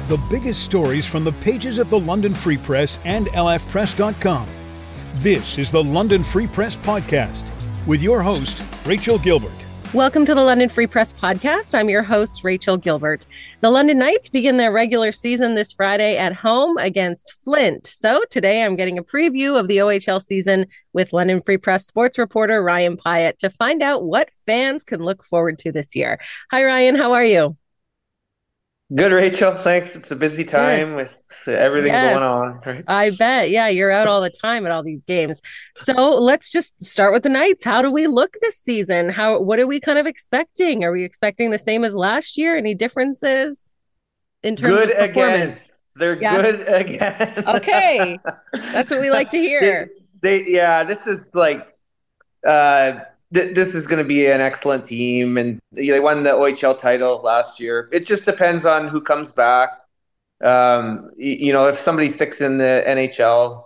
The biggest stories from the pages of the London Free Press and lfpress.com. This is the London Free Press Podcast with your host, Rachel Gilbert. Welcome to the London Free Press Podcast. I'm your host, Rachel Gilbert. The London Knights begin their regular season this Friday at home against Flint. So today I'm getting a preview of the OHL season with London Free Press sports reporter Ryan Pyatt to find out what fans can look forward to this year. Hi, Ryan. How are you? Good, Rachel. Thanks. It's a busy time with everything going on. Right? I bet. Yeah, you're out all the time at all these games. So let's just start with the Knights. How do we look this season? What are we kind of expecting? Are we expecting the same as last year? Any differences in terms of performance? Again. They're good again. Okay. That's what we like to hear. This is like this is going to be an excellent team, and they won the OHL title last year. It just depends on who comes back. If somebody sticks in the NHL,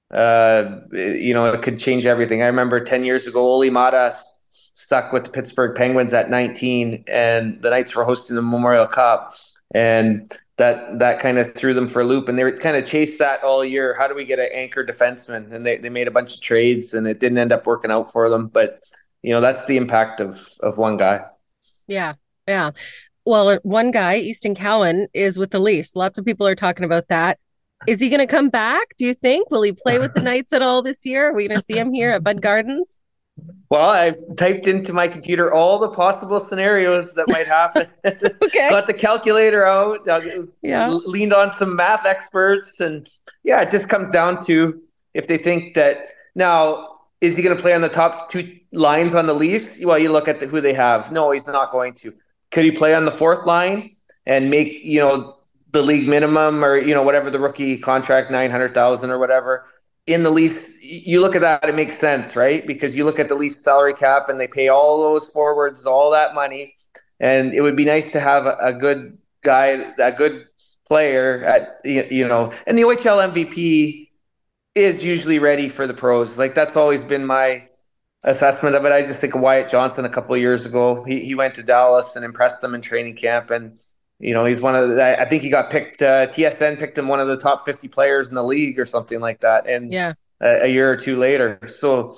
it could change everything. I remember 10 years ago, Olli Maatta stuck with the Pittsburgh Penguins at 19, and the Knights were hosting the Memorial Cup, and that kind of threw them for a loop, and they were kind of chased that all year. How do we get an anchor defenseman? And they made a bunch of trades, and it didn't end up working out for them. But that's the impact of one guy. Yeah. Well, one guy, Easton Cowan, is with the Leafs. Lots of people are talking about that. Is he going to come back, do you think? Will he play with the Knights at all this year? Are we going to see him here at Bud Gardens? Well, I typed into my computer all the possible scenarios that might happen. Okay. Got the calculator out, leaned on some math experts. And it just comes down to if they think that now, is he going to play on the top two lines on the Leafs? Well, you look at who they have. No, he's not going to. Could he play on the fourth line and make, the league minimum or, whatever the rookie contract, $900,000 or whatever? In the Leafs, you look at that, it makes sense, right? Because you look at the Leafs salary cap and they pay all those forwards all that money. And it would be nice to have a good guy, a good player and the OHL MVP is usually ready for the pros. Like, that's always been my assessment of it. I just think of Wyatt Johnson a couple of years ago. He went to Dallas and impressed them in training camp. And, he's one of I think he got picked, TSN picked him one of the top 50 players in the league or something like that. And a year or two later. So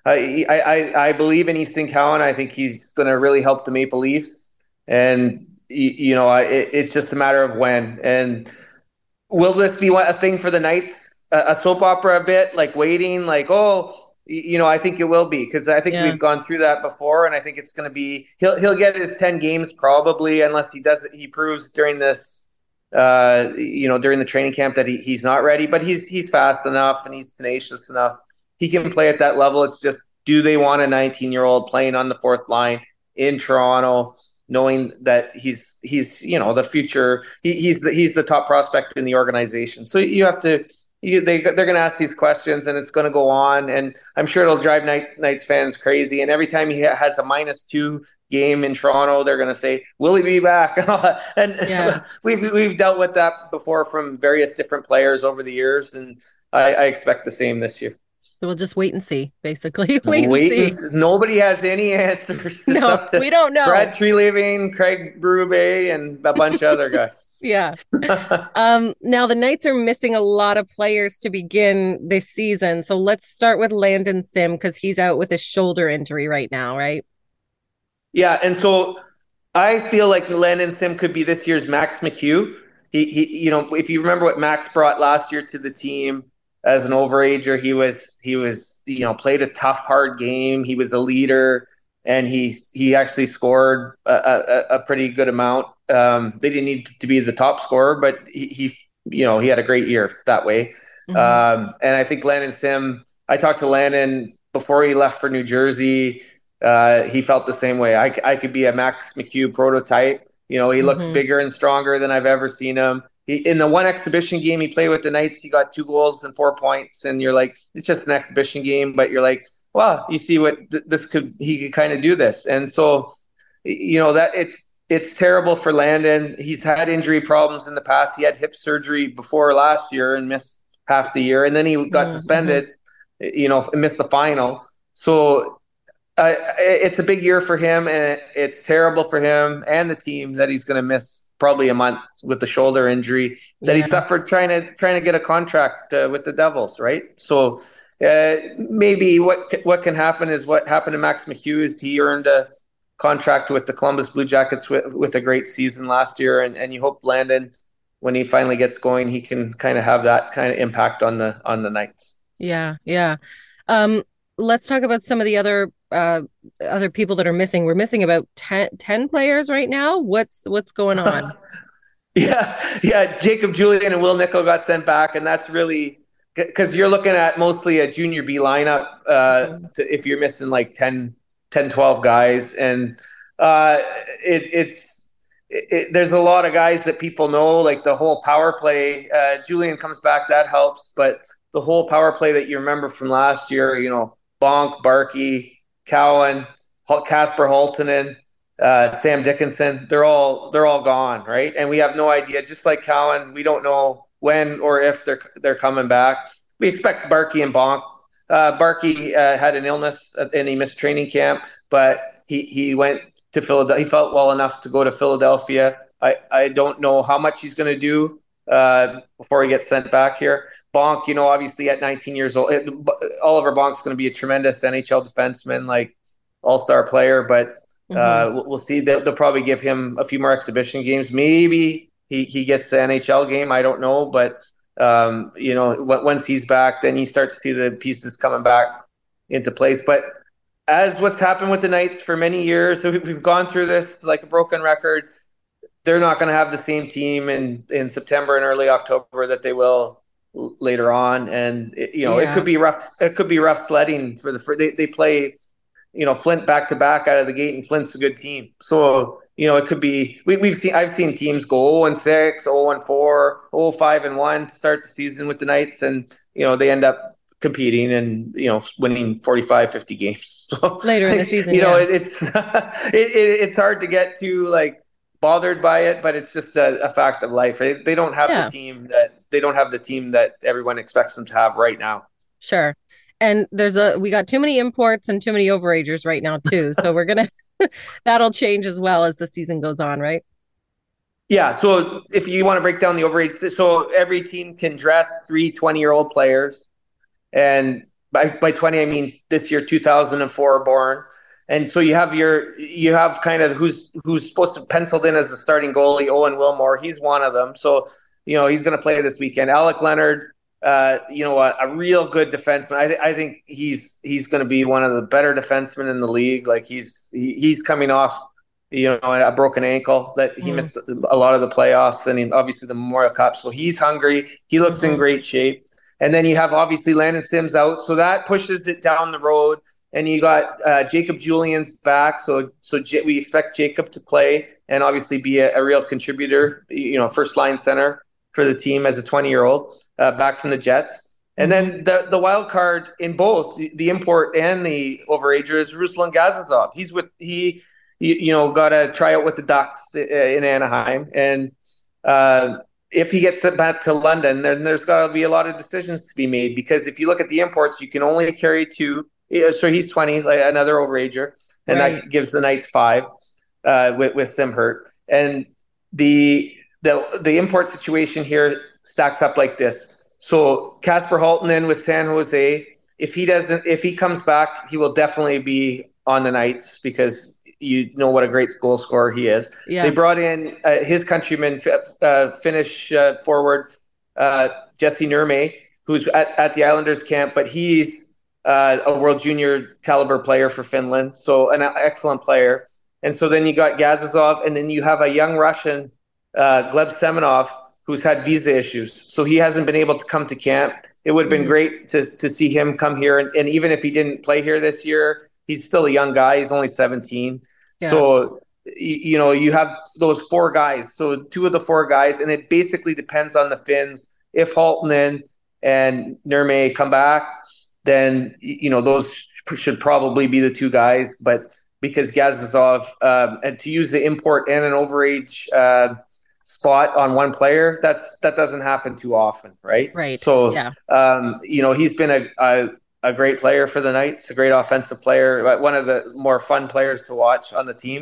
I believe in Easton Cowan. I think he's going to really help the Maple Leafs. And, it's just a matter of when. And will this be a thing for the Knights? A soap opera a bit, like waiting, like, I think it will be, because I think we've gone through that before, and I think it's going to be he'll get his 10 games probably, unless he proves during this during the training camp that he's not ready. But he's fast enough and he's tenacious enough. He can play at that level. It's just, do they want a 19-year-old playing on the fourth line in Toronto, knowing that he's the future? He's the top prospect in the organization. So you have to. They're going to ask these questions, and it's going to go on, and I'm sure it'll drive Knights fans crazy. And every time he has a -2 game in Toronto, they're going to say, "Will he be back?" And we've dealt with that before from various different players over the years, and I expect the same this year. So we'll just wait and see, basically. Wait and see. Nobody has any answers. No, we don't know. Brad Treliving, Craig Berube, and a bunch of other guys. Yeah. Now the Knights are missing a lot of players to begin this season. So let's start with Landon Sim, because he's out with a shoulder injury right now, right? Yeah, and so I feel like Landon Sim could be this year's Max McHugh. He if you remember what Max brought last year to the team as an overager, he was played a tough, hard game. He was a leader, and he actually scored a pretty good amount. They didn't need to be the top scorer, but he had a great year that way. Mm-hmm. And I think Landon Sim, I talked to Landon before he left for New Jersey. He felt the same way. I could be a Max McHugh prototype. He looks bigger and stronger than I've ever seen him. In the one exhibition game he played with the Knights, he got 2 goals and 4 points, and you're like, it's just an exhibition game, but you're like, well, you see what he could kind of do this. And so, that it's terrible for Landon. He's had injury problems in the past. He had hip surgery before last year and missed half the year, and then he got suspended, and missed the final. So it's a big year for him, and it's terrible for him and the team that he's going to miss probably a month with the shoulder injury that he suffered trying to get a contract with the Devils, right? So maybe what can happen is what happened to Max McHugh. He earned a contract with the Columbus Blue Jackets with a great season last year, and you hope Landon, when he finally gets going, he can kind of have that kind of impact on the Knights. Yeah. Let's talk about some of the other people that are missing. We're missing about 10 players right now. What's going on? Yeah. Jacob Julien and Will Nickel got sent back, and that's really because you're looking at mostly a junior B lineup if you're missing like 10, 12 guys. And there's a lot of guys that people know, like the whole power play. Julien comes back, that helps. But the whole power play that you remember from last year, Bonk, Barkey, Cowan, Casper Haltonen, Sam Dickinson, they're all gone, right? And we have no idea. Just like Cowan, we don't know when or if they're coming back. We expect Barkey and Bonk. Barkey had an illness and he missed training camp, but he went to Philadelphia. He felt well enough to go to Philadelphia. I don't know how much he's going to do before he gets sent back here. Bonk, obviously at 19 years old, Oliver Bonk's going to be a tremendous NHL defenseman, like all-star player, but we'll see. They'll probably give him a few more exhibition games. Maybe he gets the NHL game. I don't know, but once he's back, then you start to see the pieces coming back into place. But as what's happened with the Knights for many years, so we've gone through this like a broken record. They're not going to have the same team in September and early October that they will later on, and it could be rough. It could be rough sledding for they play, Flint back to back out of the gate, and Flint's a good team. So it could be I've seen teams go 0-6, 0-4, 0-5-1 to start the season with the Knights, and they end up competing and winning 45, 50 games. So, later in the season, it's hard to get too like bothered by it, but it's just a fact of life. They don't have the team that everyone expects them to have right now. Sure. And we got too many imports and too many overagers right now too. So we're going to, that'll change as well as the season goes on, right? Yeah. So if you want to break down the overage, so every team can dress 3 20-year-old players. And by 20, I mean this year, 2004 born. And so you have kind of who's supposed to penciled in as the starting goalie, Owen Wilmore. He's one of them. So, he's going to play this weekend. Alec Leonard, a real good defenseman. I think he's going to be one of the better defensemen in the league. Like he's coming off, a broken ankle that he missed a lot of the playoffs and obviously the Memorial Cup. So he's hungry. He looks in great shape. And then you have obviously Landon Sims out. So that pushes it down the road. And you got Jacob Julien's back. So we expect Jacob to play and obviously be a real contributor, first line center for the team as a 20-year-old back from the Jets. And then the wild card in both the import and the overager is Ruslan Gazizov. Got a tryout with the Ducks in Anaheim. And if he gets sent back to London, then there's got to be a lot of decisions to be made, because if you look at the imports, you can only carry 2. So he's 20, like another overager, and that gives the Knights 5 with Simhurt. And the import situation here stacks up like this. So Casper Haltonen with San Jose, if he comes back, he will definitely be on the Knights, because what a great goal scorer he is. Yeah. They brought in his countryman, Finnish forward Jesse Nurme, who's at the Islanders camp, but he's a World Junior caliber player for Finland, so an excellent player. And so then you got Gazizov, and then you have a young Russian, Gleb Semenov, who's had visa issues, so he hasn't been able to come to camp. It would have been great to see him come here, and even if he didn't play here this year, he's still a young guy. He's only 17. Yeah. So you have those 4 guys. So 2 of the 4 guys, and it basically depends on the Finns. If Haltonen and Nurme come back, then those should probably be the 2 guys. But because Gazizov, and to use the import and an overage spot on one player, that doesn't happen too often, right? Right. So he's been a great player for the Knights, a great offensive player, one of the more fun players to watch on the team.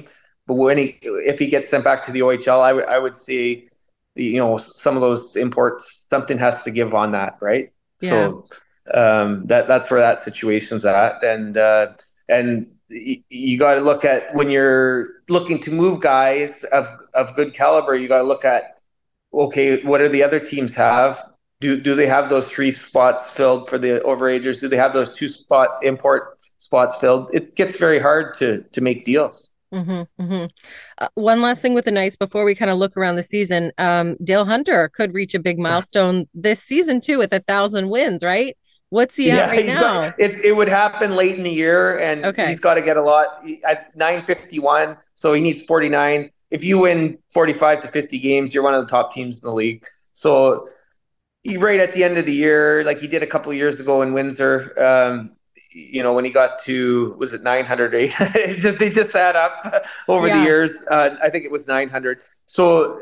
But if he gets sent back to the OHL, I would say, some of those imports, something has to give on that, right? Yeah. So that's where that situation's at, and you got to look at when you're looking to move guys of good caliber. You got to look at, okay, what do the other teams have? Do they have those 3 spots filled for the overagers? Do they have those 2 import spots filled? It gets very hard to make deals. Mm-hmm, mm-hmm. One last thing with the Knights before we kind of look around the season. Dale Hunter could reach a big milestone this season too with 1,000 wins, right? What's he at right now? It would happen late in the year, and he's got to get a lot at 951. So he needs 49. If you win 45 to 50 games, you're one of the top teams in the league. So right at the end of the year, like he did a couple of years ago in Windsor, when he got to, was it 908? They just add up over the years. I think it was 900. So,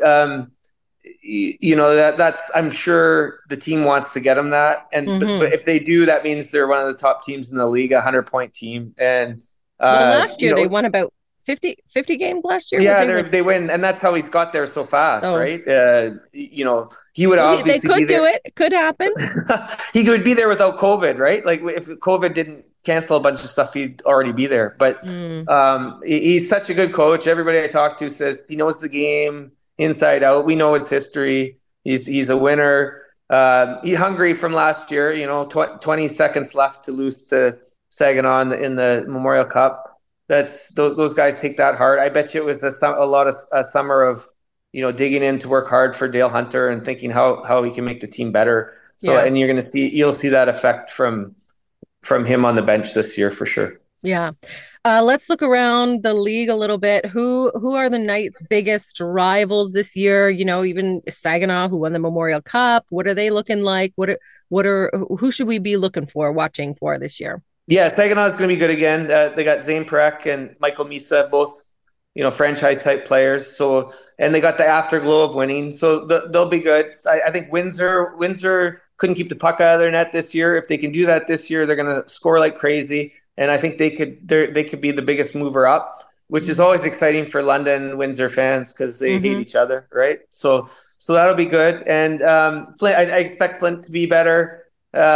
that's, I'm sure the team wants to get him that. And but if they do, that means they're one of the top teams in the league, 100-point team. And last year they won about 50 games last year. Yeah, they win, and that's how he's got there so fast, right? He would obviously they could do it. It could happen. He could be there without COVID, right? Like if COVID didn't cancel a bunch of stuff, he'd already be there. But he's such a good coach. Everybody I talk to says he knows the game inside out. We know his history. He's a winner. He's hungry from last year. 20 seconds left to lose to Saginaw in the Memorial Cup. Those guys take that hard. I bet you it was a summer of digging in to work hard for Dale Hunter and thinking how he can make the team better. So and you'll see that effect from him on the bench this year for sure. Yeah. Let's look around the league a little bit. Who are the Knights' biggest rivals this year? Even Saginaw, who won the Memorial Cup. What are they looking like? Who should we be watching for this year? Yeah, Saginaw is going to be good again. They got Zane Perek and Michael Misa, both franchise type players. So, and they got the afterglow of winning, so they'll be good. I think Windsor couldn't keep the puck out of their net this year. If they can do that this year, they're going to score like crazy, and I think they could be the biggest mover up, which is always exciting for London Windsor fans because they hate each other, right? So that'll be good. And Flint, I expect Flint to be better.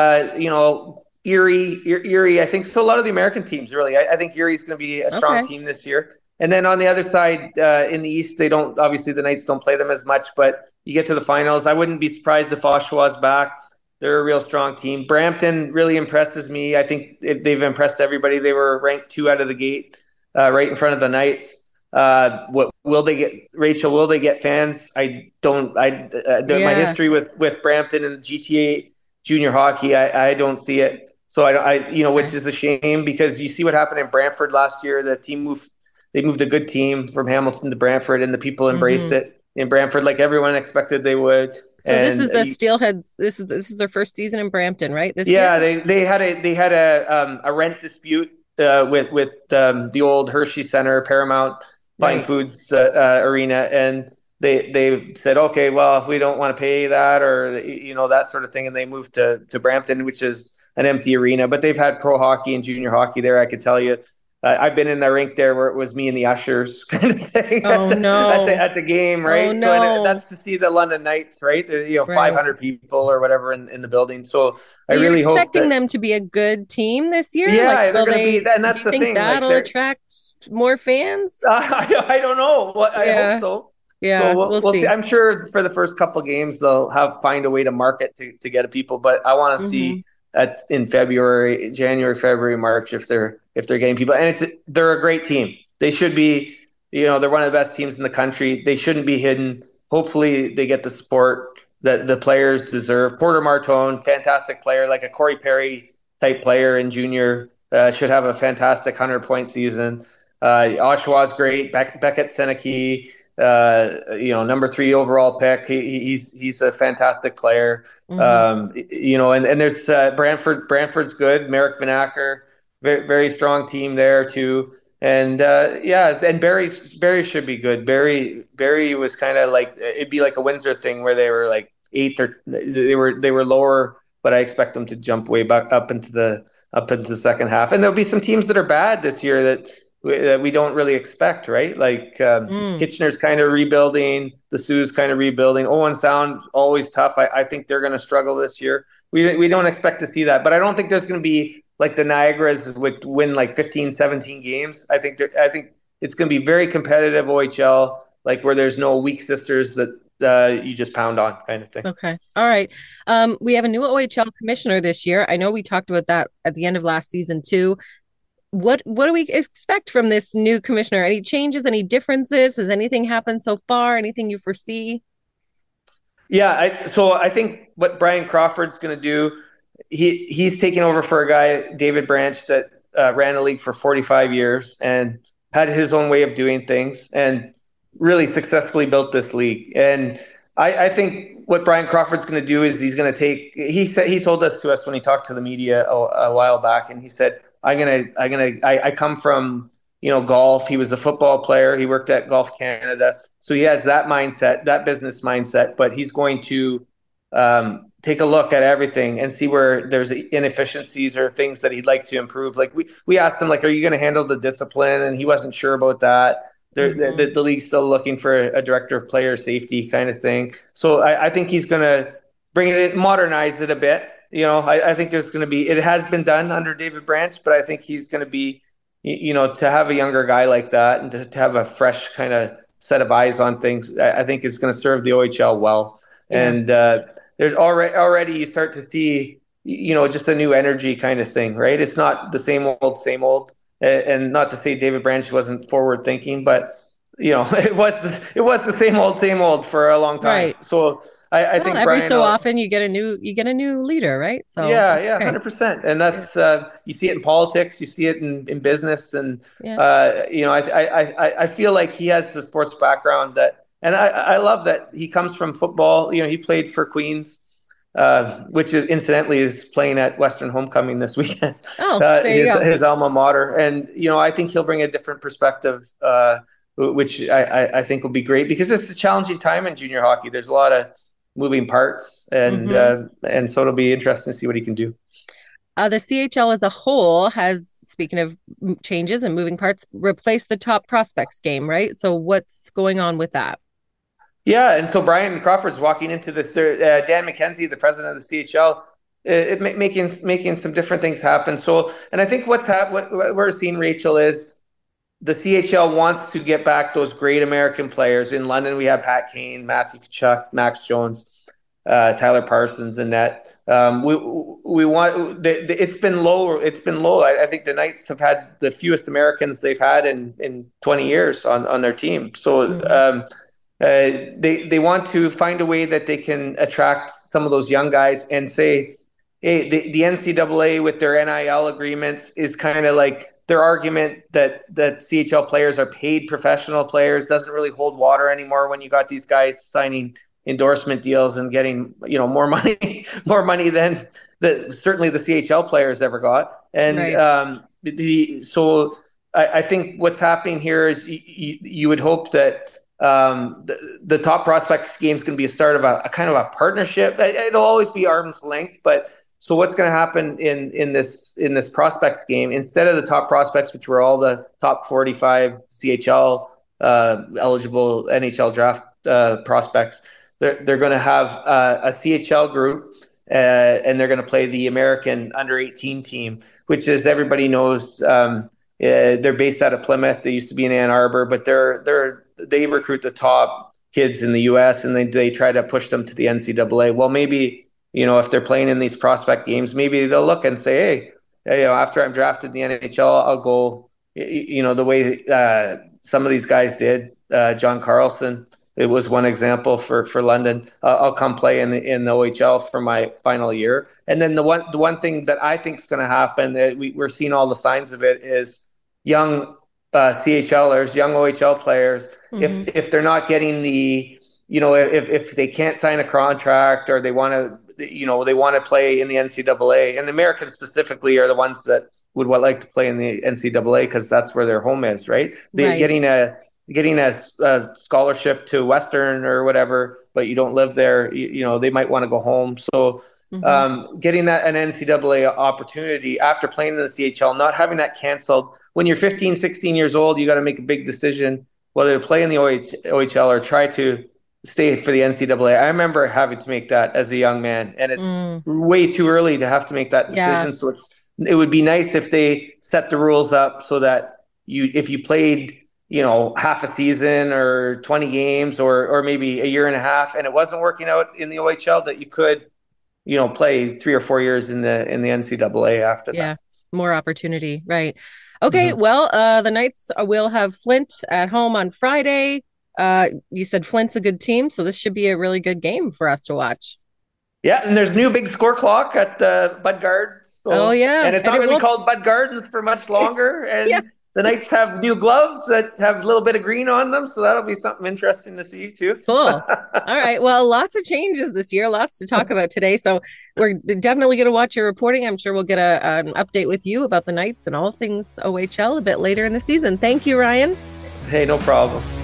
Erie, I think so. A lot of the American teams, really. I think Erie's going to be a strong team this year. And then on the other side, in the East, obviously the Knights don't play them as much, but you get to the finals. I wouldn't be surprised if Oshawa's back. They're a real strong team. Brampton really impresses me. I think they've impressed everybody. They were ranked 2 out of the gate, right in front of the Knights. What will they get, Rachel? Will they get fans? I don't. My history with Brampton and GTA junior hockey, I don't see it. So which is a shame because you see what happened in Brantford last year. The team moved a good team from Hamilton to Brantford, and the people embraced it in Brantford like everyone expected they would. So this is the Steelheads. This is their first season in Brampton, right? This year? they had a rent dispute with the old Hershey Center, Paramount Fine Foods arena, and they said, okay, well, if we don't want to pay that or that sort of thing, and they moved to Brampton, which is an empty arena, but they've had pro hockey and junior hockey there. I could tell you, I've been in the rink there where it was me and the ushers kind of thing. Oh no! at the game, right? Oh, no. So and that's to see the London Knights, right? 500 people or whatever in the building. So I really hope expecting them to be a good team this year. Yeah, they're going to be, and that's the thing. That'll attract more fans. I don't know. I hope so. Yeah, so we'll see. I'm sure for the first couple games they'll find a way to market to get people, but I want to see in January, February, March if they're getting people. And they're a great team. They should be, they're one of the best teams in the country. They shouldn't be hidden. Hopefully they get the support that the players deserve. Porter Martone, fantastic player, like a Corey Perry type player in junior, should have a fantastic 100-point season. Oshawa's great. Beckett Seneke, number 3 overall pick. He's a fantastic player. And there's Brantford's good. Merrick Vanacker, very, very strong team there too. And and Barry should be good. Barry was kind of like, it'd be like a Windsor thing where they were like 8th or they were lower, but I expect them to jump way back up into the second half. And there'll be some teams that are bad this year that we don't really expect, right? Like Kitchener's kind of rebuilding, the Sioux's kind of rebuilding. Owen Sound always tough. I think they're going to struggle this year. We don't expect to see that, but I don't think there's going to be like the Niagaras would win like 15, 17 games. I think it's going to be very competitive OHL, like where there's no weak sisters that you just pound on kind of thing. Okay. All right. We have a new OHL commissioner this year. I know we talked about that at the end of last season too. What do we expect from this new commissioner? Any changes, any differences? Has anything happened so far? Anything you foresee? Yeah, so I think what Brian Crawford's going to do, he's taking over for a guy, David Branch, that ran a league for 45 years and had his own way of doing things and really successfully built this league. And I think what Brian Crawford's going to do is he's going to take. He told us when he talked to the media a while back, and he said, I come from golf. He was a football player. He worked at Golf Canada. So he has that mindset, that business mindset, but he's going to take a look at everything and see where there's inefficiencies or things that he'd like to improve. Like we asked him, like, are you going to handle the discipline? And he wasn't sure about that. The league's still looking for a director of player safety kind of thing. So I think he's going to bring it, modernize it a bit. I think there's going to be, it has been done under David Branch, but I think he's going to be, to have a younger guy like that and to have a fresh kind of set of eyes on things, I think is going to serve the OHL well. Yeah. And there's already you start to see, just a new energy kind of thing, right? It's not the same old. And not to say David Branch wasn't forward thinking, but it was the same old for a long time. Right. So I think every so often you get a new leader, right? So yeah, 100%. And that's you see it in politics, you see it in business, and I feel like he has the sports background that, and I love that he comes from football. He played for Queens. Which is incidentally is playing at Western Homecoming this weekend. Oh, there you go. His alma mater, and I think he'll bring a different perspective, which I think will be great because it's a challenging time in junior hockey. There's a lot of moving parts, and so it'll be interesting to see what he can do. The CHL as a whole has, speaking of changes and moving parts, replaced the top prospects game, right? So what's going on with that? Yeah, and so Brian Crawford's walking into this. Dan McKenzie, the president of the CHL, making some different things happen. So, and I think what we're seeing, Rachel, is the CHL wants to get back those great American players. In London, we have Pat Kane, Matthew Tkachuk, Max Jones, Tyler Parsons, and that. We want. It's been low. It's been low. I think the Knights have had the fewest Americans they've had in 20 years on their team. So. They want to find a way that they can attract some of those young guys and say, hey, the NCAA with their NIL agreements is kind of like their argument that CHL players are paid professional players doesn't really hold water anymore when you got these guys signing endorsement deals and getting more money than certainly the CHL players ever got. And right. So I think what's happening here is you would hope that the top prospects game is going to be a start of a kind of a partnership. It'll always be arm's length, but so what's going to happen in this prospects game, instead of the top prospects, which were all the top 45 CHL eligible NHL draft prospects, they're going to have a CHL group and they're going to play the American under 18 team, which, as everybody knows, they're based out of Plymouth. They used to be in Ann Arbor, but they recruit the top kids in the U.S. and they try to push them to the NCAA. Well, maybe, if they're playing in these prospect games, maybe they'll look and say, hey, after I'm drafted in the NHL, I'll go, the way some of these guys did. John Carlson, it was one example for London. I'll come play in the OHL for my final year. And then the one thing that I think is going to happen, that we're seeing all the signs of it, is young CHLers, young OHL players, if they're not getting the, if they can't sign a contract or they want to play in the NCAA, and the Americans specifically are the ones that would like to play in the NCAA because that's where their home is, right? Getting a scholarship to Western or whatever, but you don't live there, they might want to go home. So getting that an NCAA opportunity after playing in the CHL, not having that canceled. When you're 15, 16 years old, you got to make a big decision whether to play in the OHL or try to stay for the NCAA. I remember having to make that as a young man, and it's way too early to have to make that decision. So it would be nice if they set the rules up so that if you played, half a season or 20 games or maybe a year and a half, and it wasn't working out in the OHL, that you could, play 3 or 4 years in the NCAA after that. Yeah, more opportunity, right? Okay, well, the Knights will have Flint at home on Friday. You said Flint's a good team, so this should be a really good game for us to watch. Yeah, and there's new big score clock at Bud Gardens. So, and it's not going to be called Bud Gardens for much longer. And the Knights have new gloves that have a little bit of green on them, so that'll be something interesting to see too. Cool. All right. Well, lots of changes this year, lots to talk about today. So we're definitely going to watch your reporting. I'm sure we'll get an update with you about the Knights and all things OHL a bit later in the season. Thank you, Ryan. Hey, no problem.